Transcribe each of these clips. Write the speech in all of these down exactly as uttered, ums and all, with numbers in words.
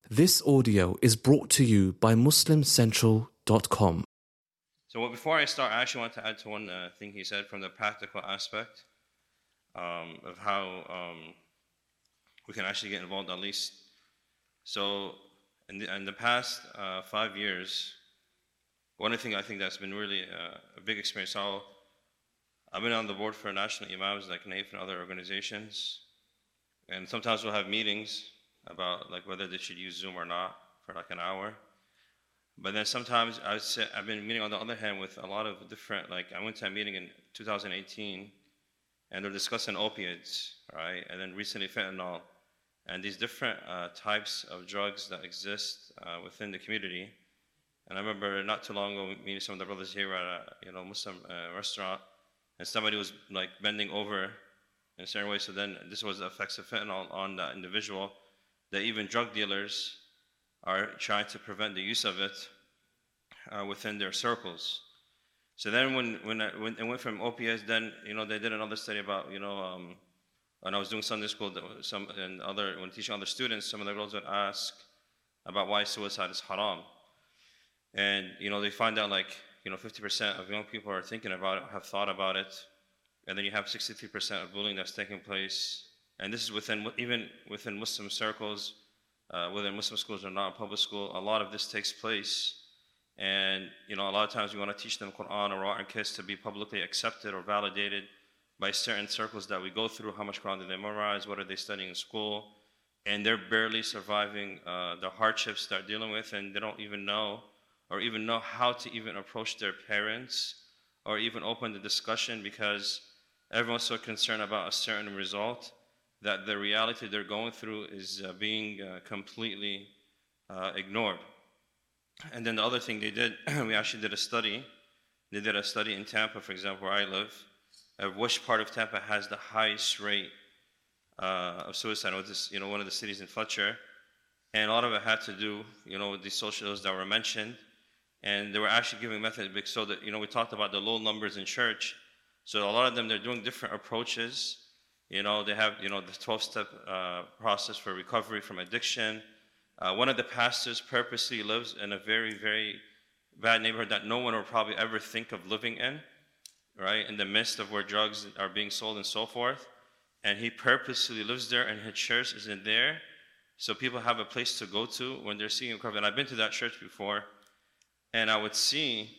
This audio is brought to you by muslim central dot com. So well, before I start, I actually want to add to one uh, thing he said from the practical aspect um, of how um, we can actually get involved at least. So in the, in the past uh, five years, one thing I think that's been really uh, a big experience. So I've been on the board for national imams like N A I F and other organizations, and sometimes we'll have meetings about like whether they should use Zoom or not for like an hour. But then sometimes I would say, I've been meeting on the other hand with a lot of different, like I went to a meeting in two thousand eighteen and they're discussing opiates, right? And then recently fentanyl and these different uh, types of drugs that exist uh, within the community. And I remember not too long ago meeting some of the brothers here at a you know Muslim uh, restaurant, and somebody was like bending over in a certain way. So then this was the effects of fentanyl on that individual, that even drug dealers are trying to prevent the use of it uh, within their circles. So then when when, I, when it went from opiates, then you know they did another study about you know um, when I was doing Sunday school, some and other when teaching other students, some of the girls would ask about why suicide is haram, and you know they find out like you know fifty percent of young people are thinking about it, have thought about it, and then you have sixty-three percent of bullying that's taking place, and this is within even within Muslim circles. Uh, whether in Muslim schools or not, in public school, a lot of this takes place. And you know, a lot of times we want to teach them Quran or Quran kids to be publicly accepted or validated by certain circles that we go through. How much Quran do they memorize? What are they studying in school? And they're barely surviving uh, the hardships they're dealing with, and they don't even know or even know how to even approach their parents or even open the discussion, because everyone's so concerned about a certain result that the reality they're going through is uh, being uh, completely uh, ignored. And then the other thing they did, we actually did a study. They did a study in Tampa, for example, where I live, of which part of Tampa has the highest rate uh, of suicide, which is you know, one of the cities in Fletcher. And a lot of it had to do you know, with these social ills that were mentioned. And they were actually giving methods, so that you know, we talked about the low numbers in church. So a lot of them, they're doing different approaches. You know, they have, you know, the twelve-step uh, process for recovery from addiction. Uh, one of the pastors purposely lives in a very, very bad neighborhood that no one will probably ever think of living in, right? In the midst of where drugs are being sold and so forth. And he purposely lives there, and his church isn't there. So people have a place to go to when they're seeking recovery. And I've been to that church before, and I would see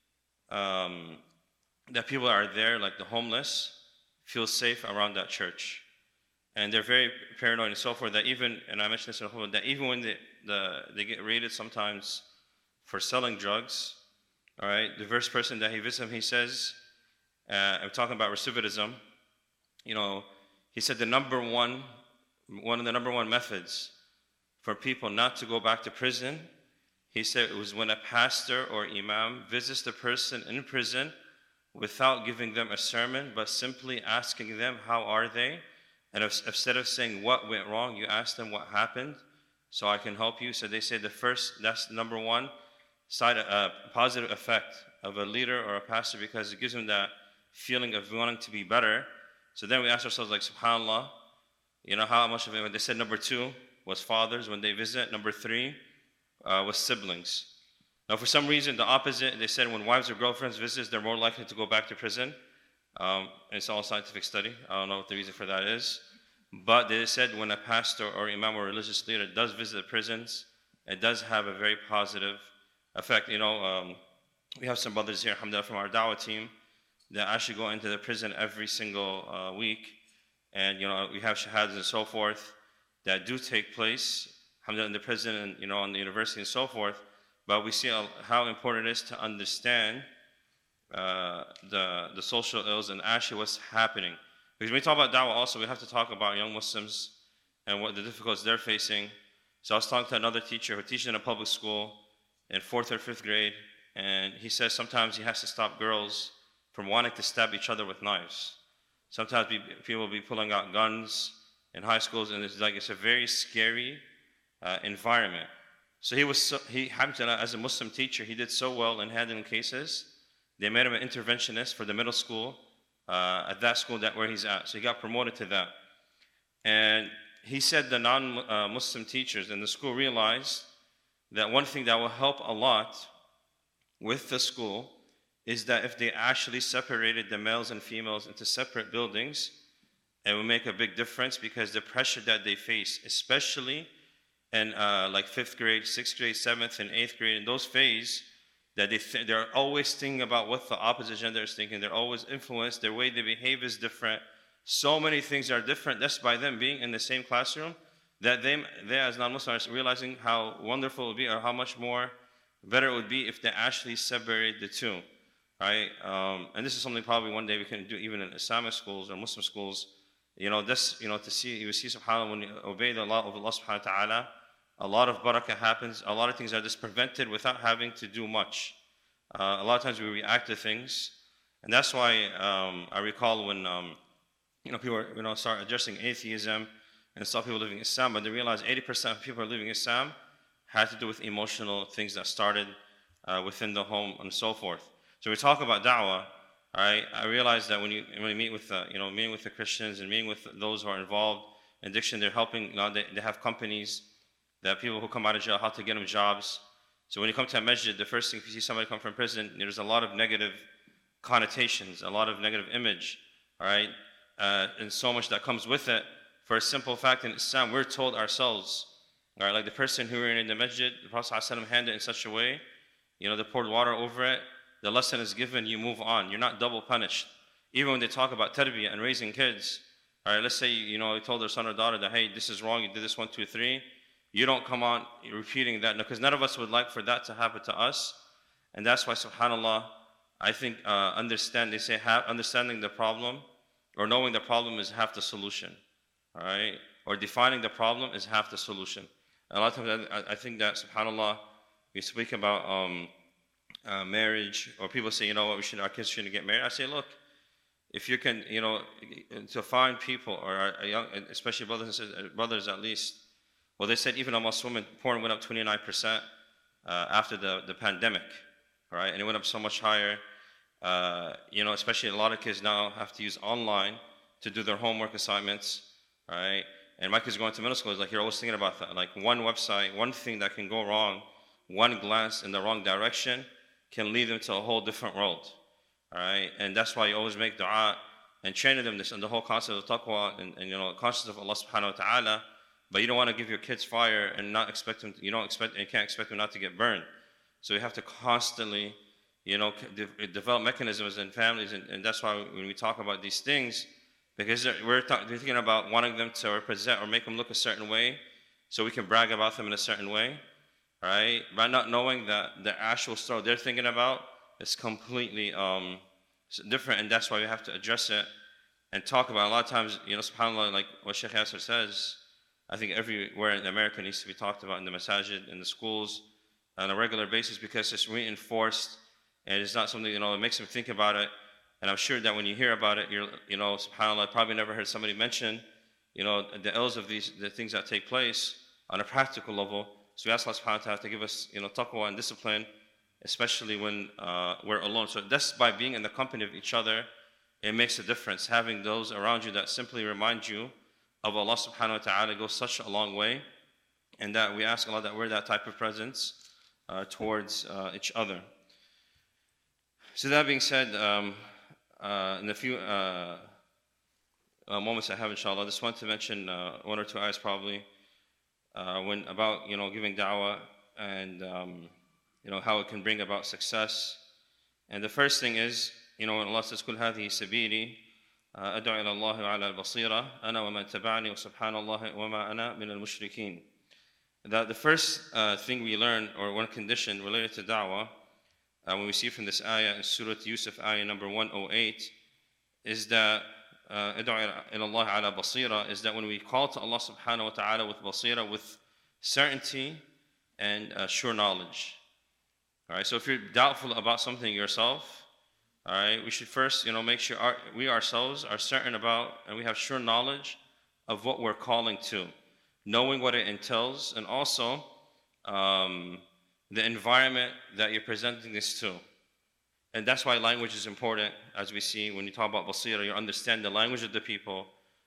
um, that people are there, like the homeless, feel safe around that church, and they're very paranoid and so forth. That even, and I mentioned this in the whole, that even when they the they get raided sometimes for selling drugs, all right, the first person that he visits him, he says, uh, I'm talking about recidivism. You know, he said the number one, one of the number one methods for people not to go back to prison, he said it was when a pastor or imam visits the person in prison without giving them a sermon, but simply asking them, how are they? And if, instead of saying what went wrong, you ask them what happened, so I can help you. So they say the first, that's the number one side, uh, positive effect of a leader or a pastor, because it gives them that feeling of wanting to be better. So then we ask ourselves, like, subhanAllah, you know, how much of it? They said number two was fathers when they visit. Number three uh, was siblings. Now, for some reason, the opposite, they said when wives or girlfriends visit, they're more likely to go back to prison. Um, it's all a scientific study. I don't know what the reason for that is. But they said when a pastor or imam or religious leader does visit the prisons, it does have a very positive effect. You know, um, we have some brothers here, alhamdulillah, from our dawah team that actually go into the prison every single uh, week. And, you know, we have shahadas and so forth that do take place, alhamdulillah, in the prison and, you know, on the university and so forth. But we see how important it is to understand uh, the, the social ills and actually what's happening. Because when we talk about da'wah also, we have to talk about young Muslims and what the difficulties they're facing. So I was talking to another teacher who teaches in a public school in fourth or fifth grade, and he says sometimes he has to stop girls from wanting to stab each other with knives. Sometimes people will be pulling out guns in high schools, and it's like it's a very scary uh, environment. So he was, so, he as a Muslim teacher, he did so well in handling cases. They made him an interventionist for the middle school uh, at that school that where he's at. So he got promoted to that. And he said the non-Muslim teachers in the school realized that one thing that will help a lot with the school is that if they actually separated the males and females into separate buildings, it will make a big difference, because the pressure that they face, especially in uh, like fifth grade, sixth grade, seventh and eighth grade, in those phases, that they th they're always thinking about what the opposite gender is thinking. They're always influenced. Their way they behave is different. So many things are different just by them being in the same classroom, that they, they as non-Muslims are realizing how wonderful it would be, or how much more better it would be if they actually separate the two, right? Um, and this is something probably one day we can do even in Islamic schools or Muslim schools. You know, this, you know, to see, you see, subhanAllah, when you obey the law of Allah subhanahu wa ta'ala, a lot of barakah happens. A lot of things are just prevented without having to do much. Uh, a lot of times we react to things. And that's why um, I recall when, um, you know, people, you know, start addressing atheism and stop people living Islam, but they realize eighty percent of people are living Islam had to do with emotional things that started uh, within the home and so forth. So we talk about da'wah. Right? I realize that when you when you meet with the, you know, meeting with the Christians and meeting with those who are involved in addiction, they're helping. You know, they, they have companies that people who come out of jail, how to get them jobs. So when you come to a masjid, the first thing, if you see somebody come from prison, there's a lot of negative connotations, a lot of negative image, all right, uh, and so much that comes with it. For a simple fact, in Islam, we're told ourselves, all right, like the person who were in the masjid, the Prophet ﷺ handed it in such a way, you know, they poured water over it. The lesson is given, you move on. You're not double punished. Even when they talk about tarbiyah and raising kids, all right, let's say, you know, they told their son or daughter that, hey, this is wrong, you did this one, two, three. You don't come on repeating that, because none of us would like for that to happen to us. And that's why, subhanAllah, I think uh, understand, they say have, understanding the problem or knowing the problem is half the solution, all right? Or defining the problem is half the solution. And a lot of times I, I think that, subhanAllah, we speak about um, Uh, marriage, or people say, you know what, we should, our kids shouldn't get married. I say, look, if you can, you know, to find people, or a young, especially brothers and sisters, brothers at least, well, they said even amongst women, porn went up twenty-nine percent uh, after the, the pandemic, right? And it went up so much higher, uh, you know, especially a lot of kids now have to use online to do their homework assignments, right? And my kids going to middle school is like, you're always thinking about that, like one website, one thing that can go wrong, one glance in the wrong direction can lead them to a whole different world, all right? And that's why you always make dua and training them this and the whole concept of taqwa and, and you know, concept of Allah subhanahu wa ta'ala, but you don't want to give your kids fire and not expect them, to, you don't expect, and you can't expect them not to get burned. So you have to constantly, you know, de develop mechanisms in families, and, and that's why when we talk about these things, because we're, we're thinking about wanting them to represent or make them look a certain way so we can brag about them in a certain way, right? By not knowing that the actual story they're thinking about is completely um, different, and that's why we have to address it and talk about it. A lot of times, you know, subhanAllah, like what Sheikh Yasser says, I think everywhere in America needs to be talked about in the masajid, in the schools, on a regular basis, because it's reinforced, and it's not something, you know, it makes them think about it. And I'm sure that when you hear about it, you're, you know, subhanAllah, probably never heard somebody mention, you know, the ills of these, the things that take place on a practical level. So we ask Allah subhanahu wa ta'ala to give us, you know, taqwa and discipline, especially when uh, we're alone. So that's by being in the company of each other, it makes a difference. Having those around you that simply remind you of Allah subhanahu wa ta'ala goes such a long way. And that we ask Allah that we're that type of presence uh, towards uh, each other. So that being said, um, uh, in the few uh, uh, moments I have, inshallah, I just want to mention uh, one or two ayahs probably. Uh, when about, you know, giving da'wah and, um, you know, how it can bring about success. And the first thing is, you know, when Allah says, قُلْ هَذِهِ سَبِيلِي أَدْعُو إِلَى اللَّهِ وَعَلَى الْبَصِيرَةِ أَنَا وَمَنْ تَبَعَنِي وَسُبْحَانَ اللَّهِ وَمَا أَنَا مِنَ الْمُشْرِكِينَ. That the first uh, thing we learn, or one condition related to da'wah, uh, when we see from this ayah in Surah Yusuf, ayah number one oh eight, is that أدعو إلى الله على بصيرة, is that when we call to Allah subhanahu wa ta'ala with basira, with certainty and uh, sure knowledge. All right, so if you're doubtful about something yourself, all right, we should first, you know, make sure our, we ourselves are certain about, and we have sure knowledge of what we're calling to, knowing what it entails, and also um, the environment that you're presenting this to. And that's why language is important, as we see when you talk about basira. You understand the language of the people,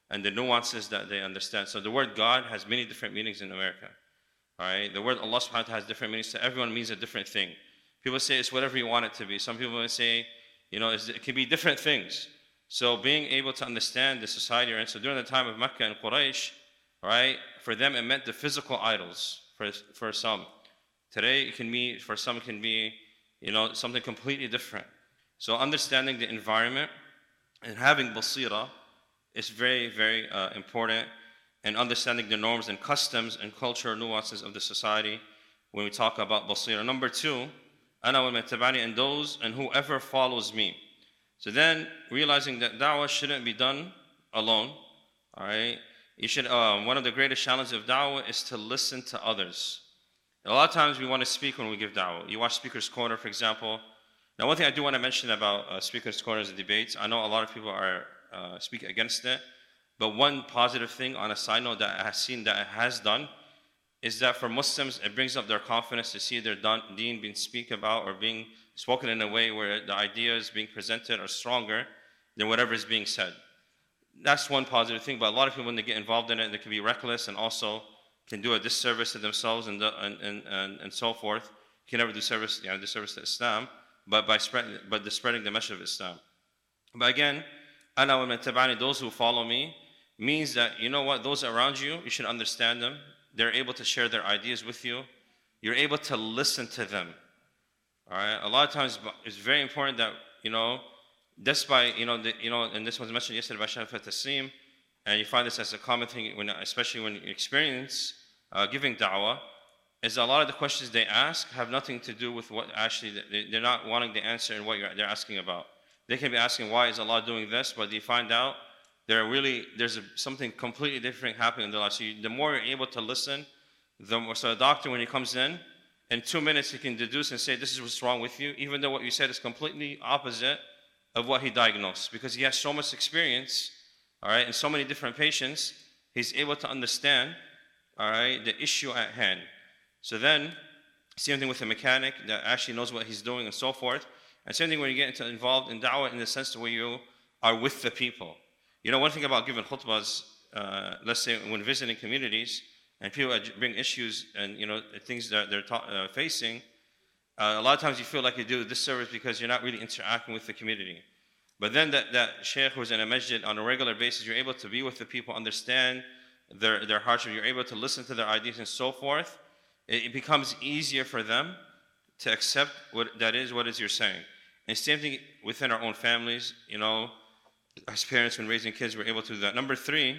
and the nuances that they understand. So the word God has many different meanings in America. All right, the word Allah subhanahu wa ta'ala has different meanings. To everyone means a different thing. People say it's whatever you want it to be. Some people may say, you know, it can be different things. So being able to understand the society you're in. So during the time of Mecca and Quraysh, right, for them it meant the physical idols. For for some, today it can be for some it can be, you know, something completely different. So understanding the environment and having basira is very very uh, important. And understanding the norms and customs and cultural nuances of the society when we talk about basira. Number two, ana wa man tabani, and those and whoever follows me. So then realizing that da'wah shouldn't be done alone. All right, you should. Uh, one of the greatest challenges of da'wah is to listen to others. A lot of times we want to speak when we give da'wah. You watch Speaker's Corner, for example. Now, one thing I do want to mention about uh, Speaker's Corners and debates, I know a lot of people are uh, speak against it. But one positive thing on a side note that I have seen that it has done is that for Muslims, it brings up their confidence to see their deen being spoken about or being spoken in a way where the ideas being presented are stronger than whatever is being said. That's one positive thing, but a lot of people, when they get involved in it, they can be reckless and also can do a disservice to themselves and, the, and, and, and, and so forth. Can never do service, you know, disservice to Islam, but by spreading, but the spreading the message of Islam. But again, ana wa man tabani, those who follow me, means that, you know what, those around you, you should understand them. They're able to share their ideas with you. You're able to listen to them. All right. A lot of times, it's very important that, you know, despite, you know, the, you know, and this was mentioned yesterday by Shaykh Taslim, and you find this as a common thing, when, especially when you experience uh, giving da'wah, is a lot of the questions they ask have nothing to do with what actually, they, they're not wanting the answer in what you're, they're asking about. They can be asking, why is Allah doing this? But you find out, There are really, there's a, something completely different happening in their life. So you, the more you're able to listen, the more, so a doctor, when he comes in, in two minutes he can deduce and say, this is what's wrong with you, even though what you said is completely opposite of what he diagnosed. Because he has so much experience, all right, and so many different patients, he's able to understand, all right, the issue at hand. So then, same thing with a mechanic that actually knows what he's doing and so forth. And same thing when you get into, involved in da'wah in the sense where you are with the people. You know, one thing about giving khutbahs, uh, let's say when visiting communities and people bring issues and, you know, things that they're ta- uh, facing, uh, a lot of times you feel like you do this service because you're not really interacting with the community. But then that, that sheikh who's in a masjid on a regular basis, you're able to be with the people, understand their, their hardship, you're able to listen to their ideas and so forth. It, it becomes easier for them to accept what that is, what is you're saying. And same thing within our own families, you know, as parents, when raising kids, we're able to do that. Number three,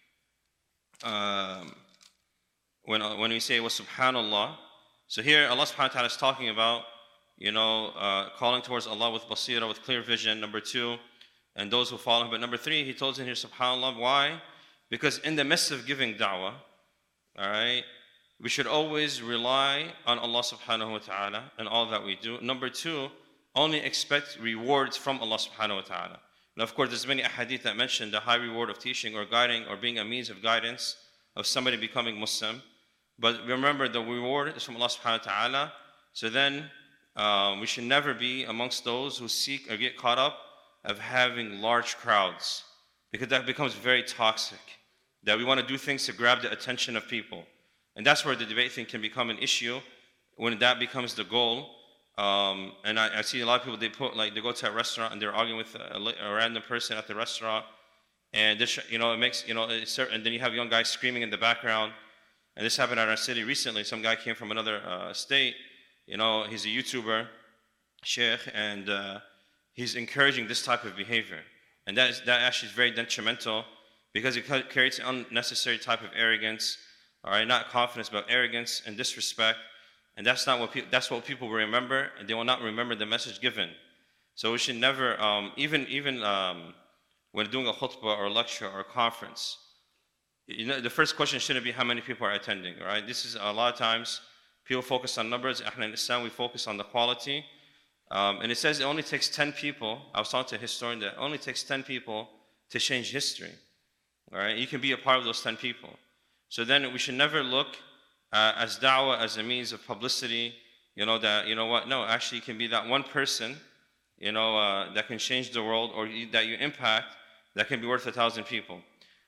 um, when when we say, well, subhanallah, so here Allah subhanahu wa ta'ala is talking about, you know, uh, calling towards Allah with basira, with clear vision. Number two, and those who follow him. But number three, he told us in here, subhanallah. Why? Because in the midst of giving da'wah, all right, we should always rely on Allah subhanahu wa ta'ala in all that we do. Number two, only expect rewards from Allah subhanahu wa ta'ala. Now, of course, there's many ahadith that mention the high reward of teaching or guiding or being a means of guidance of somebody becoming Muslim. But remember, the reward is from Allah subhanahu wa ta'ala. So then, uh, we should never be amongst those who seek or get caught up of having large crowds, because that becomes very toxic. That we want to do things to grab the attention of people. And that's where the debate thing can become an issue, when that becomes the goal. Um, and I, I see a lot of people, they put like, they go to a restaurant and they're arguing with a, a random person at the restaurant, and this, you know, it makes, you know, it's, and then you have young guys screaming in the background. And this happened in our city recently. Some guy came from another uh, state, you know, he's a YouTuber, sheikh, and uh, he's encouraging this type of behavior. And that, is, that actually is very detrimental, because it creates an unnecessary type of arrogance, all right, not confidence, but arrogance and disrespect. And that's not what people, that's what people will remember, and they will not remember the message given. So we should never, um, even even um, when doing a khutbah or a lecture or a conference, you know, the first question shouldn't be how many people are attending, right? This is a lot of times people focus on numbers. In Islam, we focus on the quality. Um, and it says it only takes ten people. I was talking to a historian that it only takes ten people to change history. All right, you can be a part of those ten people. So then we should never look uh, as da'wah as a means of publicity. You know that, you know what? No, actually, it can be that one person, you know, uh, that can change the world, or you, that you impact, that can be worth a thousand people.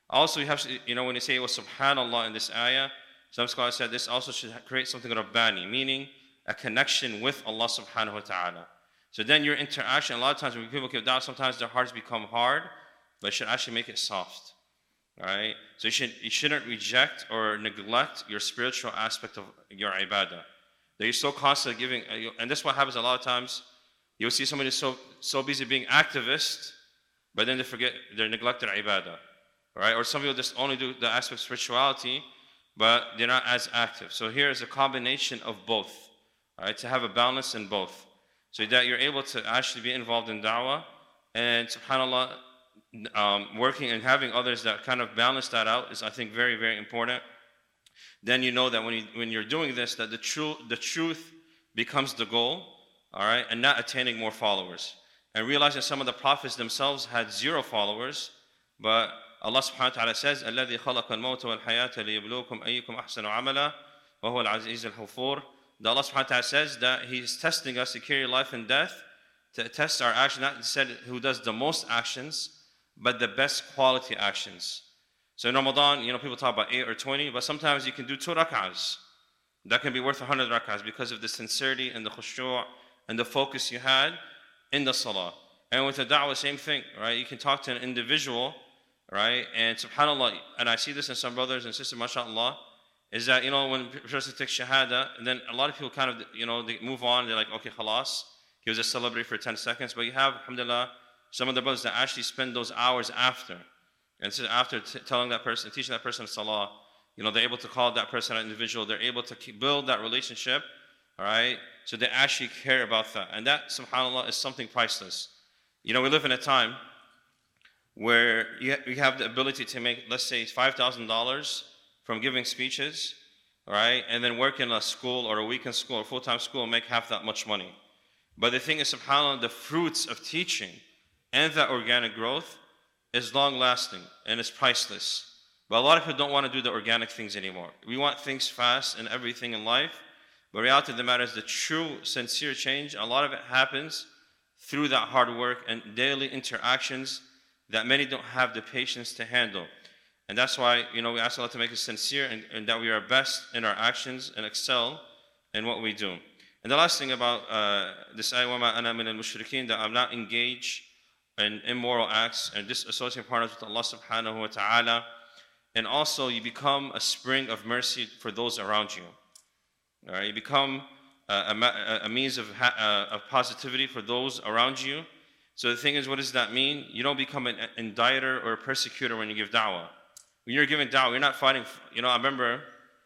Also, you have to, you know, when you say well, subhanallah in this ayah, some scholars said this also should create something Rabbani, meaning a connection with Allah subhanahu wa ta'ala. So then your interaction, a lot of times when people give da'wah, sometimes their hearts become hard, but it should actually make it soft. All right? So you, should, you shouldn't reject or neglect your spiritual aspect of your ibadah. That you're so constantly giving, and this is what happens a lot of times. You'll see somebody so, so busy being activist, but then they forget, they neglect their ibadah. Right? Or some people just only do the aspect of spirituality, but they're not as active. So here is a combination of both. Right? To have a balance in both. So that you're able to actually be involved in da'wah, and subhanAllah, um, working and having others that kind of balance that out is, I think, very, very important. Then you know that when, you, when you're doing this, that the, tru- the truth becomes the goal, all right, and not attaining more followers. And realizing some of the prophets themselves had zero followers, but Allah subhanahu wa ta'ala says, الَّذِي خَلَقَ الْمَوْتَ وَالْحَيَاةَ لِيَبْلُوكُمْ أَيُّكُمْ أَحْسَنُ عَمَلًا وَهُوَ الْعَزِيزُ الْغَفُورُ. That Allah subhanahu wa ta'ala says that He's testing us to carry life and death, to test our action, not said who does the most actions, but the best quality actions. So in Ramadan, you know, people talk about eight or twenty, but sometimes you can do two rak'ahs. That can be worth one hundred rak'ahs because of the sincerity and the khushu' and the focus you had in the salah. And with the da'wah, same thing, right? You can talk to an individual, right? And subhanAllah, and I see this in some brothers and sisters, mashallah, is that, you know, when a person takes shahada, and then a lot of people kind of, you know, they move on, they're like, okay, khalas, he was just celebrating for ten seconds. But you have, alhamdulillah, some of the brothers that actually spend those hours after. And so after t- telling that person, teaching that person salah, you know, they're able to call that person an individual, they're able to keep, build that relationship, all right? So they actually care about that. And that, subhanAllah, is something priceless. You know, we live in a time where you, ha- you have the ability to make, let's say, five thousand dollars from giving speeches, all right? And then work in a school or a weekend school or full-time school and make half that much money. But the thing is, subhanAllah, the fruits of teaching and that organic growth is long-lasting and it's priceless. But a lot of people don't want to do the organic things anymore. We want things fast and everything in life. But reality of the matter is the true, sincere change, a lot of it happens through that hard work and daily interactions that many don't have the patience to handle. And that's why, you know, we ask Allah to make us sincere and, and that we are best in our actions and excel in what we do. And the last thing about uh, this ayah, وَمَا أَنَا مِنَ الْمُشْرِكِينَ, that I'm not engaged in immoral acts and disassociating partners with Allah subhanahu wa ta'ala. And also you become a spring of mercy for those around you. All right, you become a, a, a means of, ha, uh, of positivity for those around you. So the thing is, what does that mean? You don't become an indicter or a persecutor when you give da'wah. When you're giving da'wah, you're not fighting. You know, I remember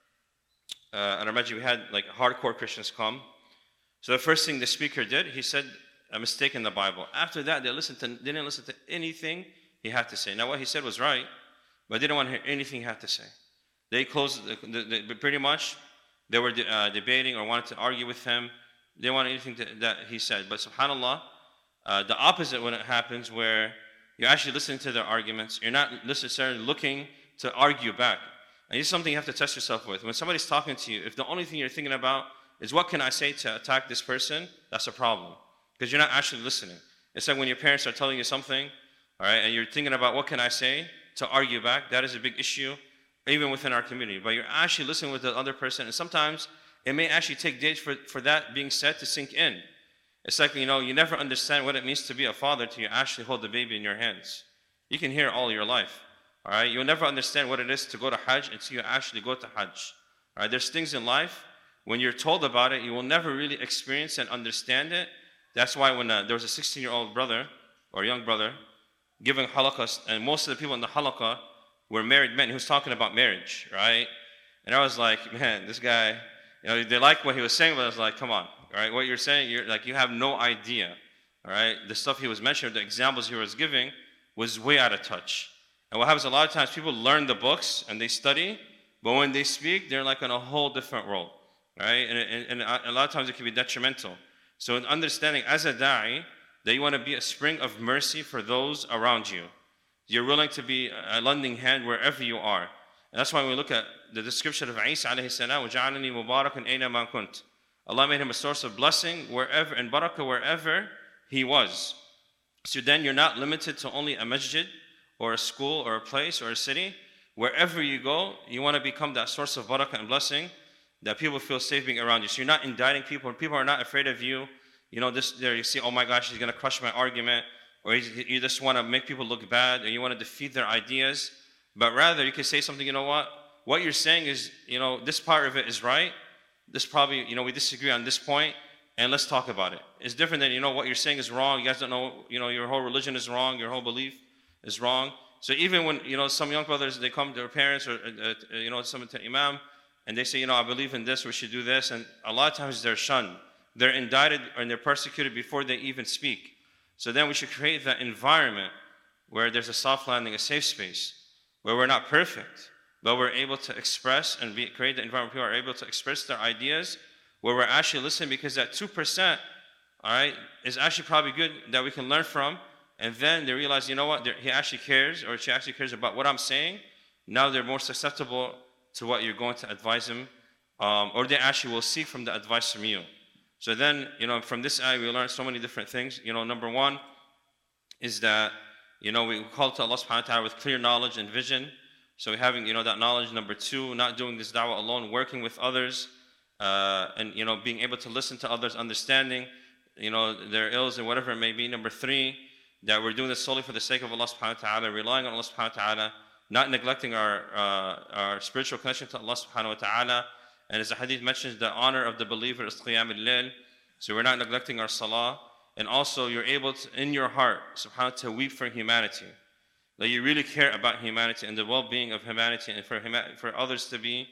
uh, at our masjid we had like hardcore Christians come. So the first thing the speaker did, he said a mistake in the Bible. After that, they listened to, they didn't listen to anything he had to say. Now what he said was right, but they didn't want to hear anything he had to say. They closed, the, the, the, pretty much, they were uh, debating or wanted to argue with him. They didn't want anything to, that he said. But subhanAllah, uh, the opposite when it happens, where you're actually listening to their arguments, you're not necessarily looking to argue back. And this is something you have to test yourself with. When somebody's talking to you, if the only thing you're thinking about is what can I say to attack this person, that's a problem. Because you're not actually listening. It's like when your parents are telling you something, all right, and you're thinking about what can I say to argue back. That is a big issue, even within our community. But you're actually listening with the other person, and sometimes it may actually take days for, for that being said to sink in. It's like, you know, you never understand what it means to be a father till you actually hold the baby in your hands. You can hear all your life, all right? You'll never understand what it is to go to Hajj until you actually go to Hajj. All right, there's things in life, when you're told about it, you will never really experience and understand it. That's why when uh, there was a sixteen-year-old brother, or young brother, giving halaqah, and most of the people in the halaqah were married men. He was talking about marriage, right? And I was like, man, this guy, you know, they liked what he was saying, but I was like, come on, all right? What you're saying, you're like, you have no idea, all right? The stuff he was mentioning, the examples he was giving, was way out of touch. And what happens a lot of times, people learn the books and they study, but when they speak, they're like in a whole different world, right? And, and, and a lot of times it can be detrimental. So in understanding as a da'i, that you want to be a spring of mercy for those around you. You're willing to be a lending hand wherever you are. And that's why when we look at the description of Isa alayhi salam, وَجَعَلَنِي مُبَارَكًا أَيْنَمَا كُنْتُ. Allah made him a source of blessing wherever, and barakah wherever he was. So then you're not limited to only a masjid or a school or a place or a city, wherever you go, you want to become that source of barakah and blessing, that people feel safe being around you. So you're not indicting people. People are not afraid of you. You know, this there you see, oh my gosh, he's going to crush my argument. Or you just want to make people look bad, or you want to defeat their ideas. But rather, you can say something, you know what? What you're saying is, you know, this part of it is right. This probably, you know, we disagree on this point, and let's talk about it. It's different than, you know, what you're saying is wrong. You guys don't know, you know, your whole religion is wrong. Your whole belief is wrong. So even when, you know, some young brothers, they come to their parents or, uh, you know, some to imam, and they say, you know, I believe in this, we should do this. And a lot of times they're shunned. They're indicted and they're persecuted before they even speak. So then we should create that environment where there's a soft landing, a safe space, where we're not perfect, but we're able to express and be, create the environment where people are able to express their ideas, where we're actually listening, because that two percent, all right, is actually probably good that we can learn from. And then they realize, you know what, he actually cares, or she actually cares about what I'm saying. Now they're more susceptible to what you're going to advise them, um, or they actually will seek from the advice from you. So then, you know, from this ayah, we learn so many different things. You know, number one is that, you know, we call to Allah subhanahu wa ta'ala with clear knowledge and vision. So having, you know, that knowledge. Number two, not doing this da'wah alone, working with others, uh, and, you know, being able to listen to others, understanding, you know, their ills and whatever it may be. Number three, that we're doing this solely for the sake of Allah subhanahu wa ta'ala, relying on Allah subhanahu wa ta'ala, not neglecting our, uh, our spiritual connection to Allah subhanahu wa ta'ala. And as the hadith mentions, the honor of the believer is qiyam al-layl. So we're not neglecting our salah. And also you're able to, in your heart, subhanahu, to weep for humanity. That you really care about humanity and the well-being of humanity, and for, huma- for others to be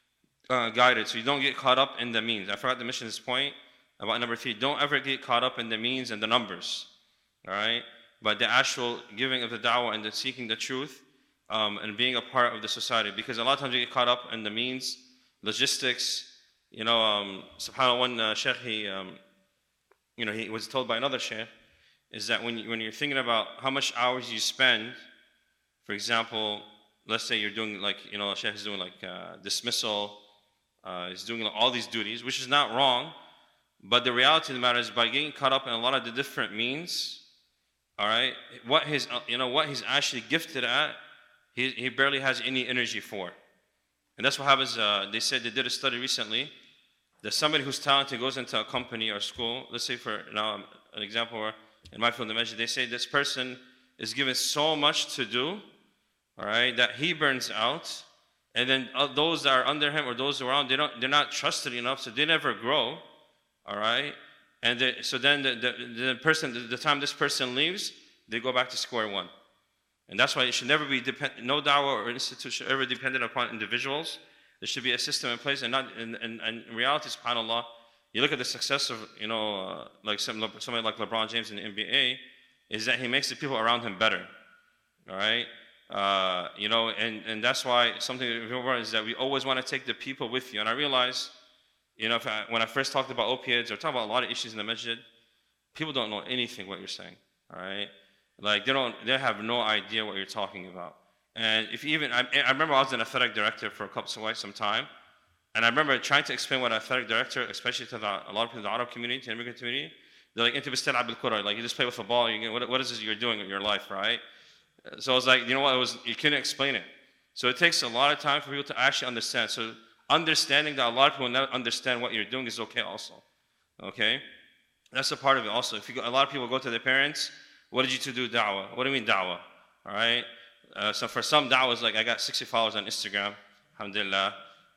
uh, guided. So you don't get caught up in the means. I forgot to mention this point about number three. Don't ever get caught up in the means and the numbers. All right? But the actual giving of the da'wah and the seeking the truth, um, and being a part of the society. Because a lot of times you get caught up in the means, logistics. You know, um, subhanAllah, one uh, sheikh, he, um, you know, he was told by another sheikh, is that when, you, when you're thinking about how much hours you spend, for example, let's say you're doing like, you know, a sheikh is doing like uh, dismissal, uh, he's doing like all these duties, which is not wrong, but the reality of the matter is, by getting caught up in a lot of the different means, all right, what his, you know, what he's actually gifted at, he, he barely has any energy for. And that's what happens. Uh, they said they did a study recently that somebody who's talented goes into a company or school. Let's say, for now, an example, where in my field of measure, they say this person is given so much to do, all right, that he burns out, and then those that are under him or those around, they don't, they're not trusted enough, so they never grow, all right. And they, so then the, the, the person, the, the time this person leaves, they go back to square one. And that's why it should never be depend, no da'wah or institution ever dependent upon individuals. There should be a system in place, and not in, in, in reality, subhanAllah, you look at the success of, you know, uh, like some, somebody like LeBron James in the N B A, is that he makes the people around him better, all right? Uh, you know, and, and that's why something is that we always want to take the people with you. And I realize, you know, if I, when I first talked about opiates or talked about a lot of issues in the masjid, people don't know anything what you're saying, all right? Like, they don't, they have no idea what you're talking about. And if you even, I, I remember I was an athletic director for a couple of quite some time, and I remember trying to explain what an athletic director, especially to the, a lot of people in the Arab community, to the immigrant community, they're like, like, you just play with a ball, you get, what, what is this you're doing in your life, right? So I was like, you know what, it was, you couldn't explain it. So it takes a lot of time for people to actually understand. So understanding that a lot of people not understand what you're doing is okay also, okay? That's a part of it also. If you go, a lot of people go to their parents, what did you to do da'wah? What do you mean da'wah? All right? Uh, so for some da'wahs, like I got sixty followers on Instagram, alhamdulillah,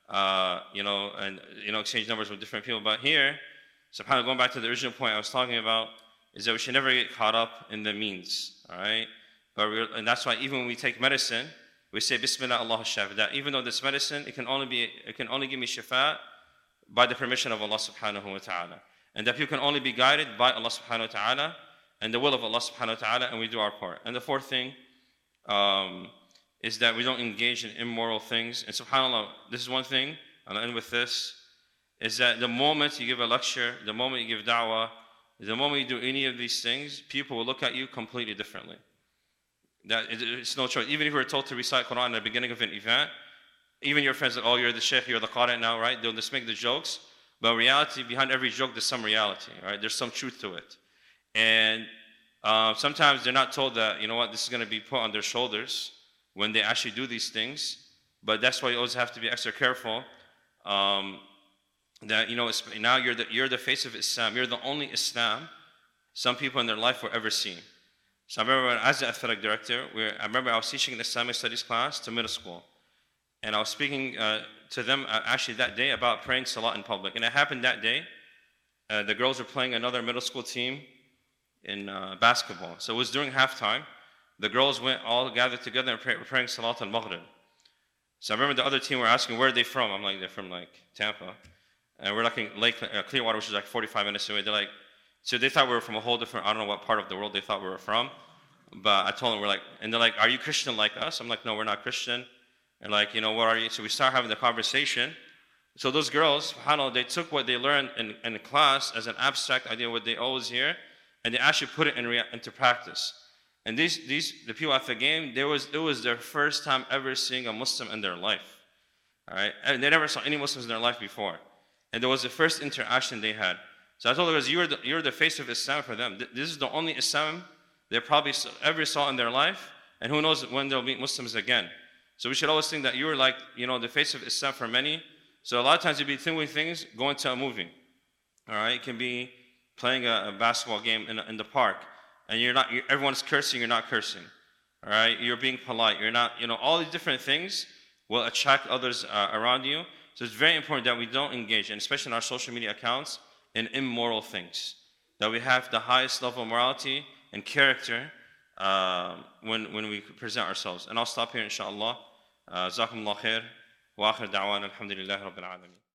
uh, you know, and, you know, exchange numbers with different people. But here, subhanAllah, going back to the original point I was talking about, is that we should never get caught up in the means, all right? But we're, and that's why even when we take medicine, we say Bismillah Allah shafi. That even though this medicine, it can only be, it can only give me shifa by the permission of Allah subhanahu wa ta'ala. And that people can only be guided by Allah subhanahu wa ta'ala and the will of Allah subhanahu wa ta'ala, and we do our part. And the fourth thing um, is that we don't engage in immoral things. And subhanAllah, this is one thing, and I'll end with this, is that the moment you give a lecture, the moment you give da'wah, the moment you do any of these things, people will look at you completely differently. That it's no choice. Even if you were told to recite Quran at the beginning of an event, even your friends, like, oh, you're the sheikh, you're the qari now, right? They'll just make the jokes. But reality, behind every joke, there's some reality, right? There's some truth to it. And Uh, sometimes they're not told that, you know what, this is going to be put on their shoulders when they actually do these things. But that's why you always have to be extra careful. Um, that, you know, it's, now you're the, you're the face of Islam. You're the only Islam some people in their life will ever see. So I remember when, as the athletic director, we were, I remember I was teaching an Islamic studies class to middle school. And I was speaking uh, to them uh, actually that day about praying salat in public. And it happened that day. Uh, the girls were playing another middle school team in uh, basketball. So it was during halftime. The girls went all gathered together and pray, were praying salat al-maghrib. So I remember the other team were asking, where are they from? I'm like, they're from like Tampa. And we're like in Lake uh, Clearwater, which is like forty-five minutes away. They're like, so they thought we were from a whole different, I don't know what part of the world they thought we were from. But I told them, we're like, and they're like, are you Christian like us? I'm like, no, we're not Christian. And like, you know, what are you? So we start having the conversation. So those girls, subhanAllah, they took what they learned in, in class as an abstract idea, what they always hear, and they actually put it in rea- into practice. And these, these, the people at the game, there was, it was their first time ever seeing a Muslim in their life. All right? And they never saw any Muslims in their life before. And there was the first interaction they had. So I told them, you're the, you're the face of Islam for them. This is the only Islam they probably ever saw in their life, and who knows when they'll meet Muslims again. So we should always think that you're like, you know, the face of Islam for many. So a lot of times you'll be doing things, going to a movie. All right? It can be playing a, a basketball game in, in the park, and you're not, you're, everyone's cursing, you're not cursing. All right? You're being polite. You're not, you know, all these different things will attract others uh, around you. So it's very important that we don't engage, and especially in our social media accounts, in immoral things. That we have the highest level of morality and character uh, when, when we present ourselves. And I'll stop here, inshallah. Jazakumullah khair. Wa akhir da'wana alhamdulillahi rabbil alameen.